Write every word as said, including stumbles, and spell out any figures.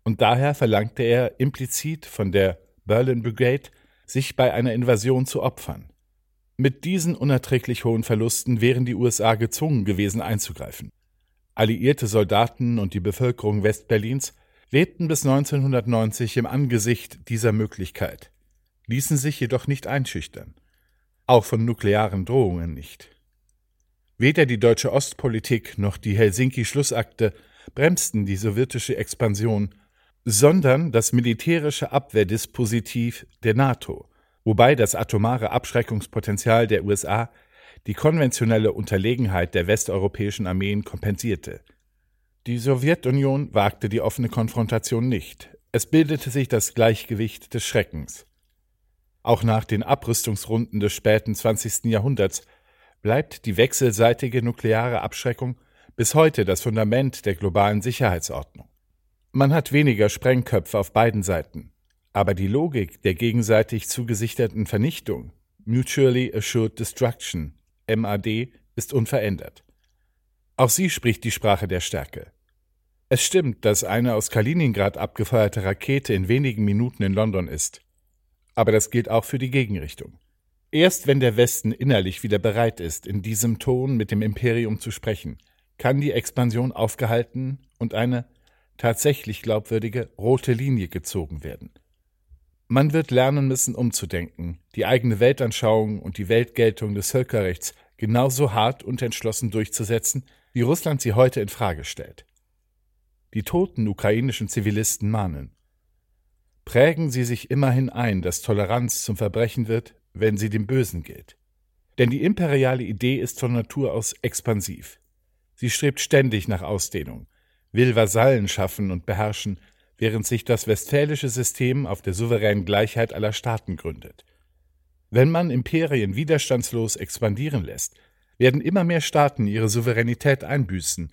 Und daher verlangte er implizit von der Berlin Brigade, sich bei einer Invasion zu opfern. Mit diesen unerträglich hohen Verlusten wären die U S A gezwungen gewesen einzugreifen. Alliierte Soldaten und die Bevölkerung Westberlins lebten bis neunzehnhundertneunzig im Angesicht dieser Möglichkeit, ließen sich jedoch nicht einschüchtern, auch von nuklearen Drohungen nicht. Weder die deutsche Ostpolitik noch die Helsinki-Schlussakte bremsten die sowjetische Expansion, sondern das militärische Abwehrdispositiv der NATO, wobei das atomare Abschreckungspotenzial der U S A die konventionelle Unterlegenheit der westeuropäischen Armeen kompensierte. Die Sowjetunion wagte die offene Konfrontation nicht. Es bildete sich das Gleichgewicht des Schreckens. Auch nach den Abrüstungsrunden des späten zwanzigsten Jahrhunderts bleibt die wechselseitige nukleare Abschreckung bis heute das Fundament der globalen Sicherheitsordnung. Man hat weniger Sprengköpfe auf beiden Seiten, aber die Logik der gegenseitig zugesicherten Vernichtung, Mutually Assured Destruction, M A D, ist unverändert. Auch sie spricht die Sprache der Stärke. Es stimmt, dass eine aus Kaliningrad abgefeuerte Rakete in wenigen Minuten in London ist. Aber das gilt auch für die Gegenrichtung. Erst wenn der Westen innerlich wieder bereit ist, in diesem Ton mit dem Imperium zu sprechen, kann die Expansion aufgehalten und eine tatsächlich glaubwürdige rote Linie gezogen werden. Man wird lernen müssen, umzudenken, die eigene Weltanschauung und die Weltgeltung des Völkerrechts genauso hart und entschlossen durchzusetzen, wie Russland sie heute in Frage stellt. Die toten ukrainischen Zivilisten mahnen: Prägen Sie sich immerhin ein, dass Toleranz zum Verbrechen wird, wenn sie dem Bösen gilt. Denn die imperiale Idee ist von Natur aus expansiv. Sie strebt ständig nach Ausdehnung, will Vasallen schaffen und beherrschen, während sich das westfälische System auf der souveränen Gleichheit aller Staaten gründet. Wenn man Imperien widerstandslos expandieren lässt, werden immer mehr Staaten ihre Souveränität einbüßen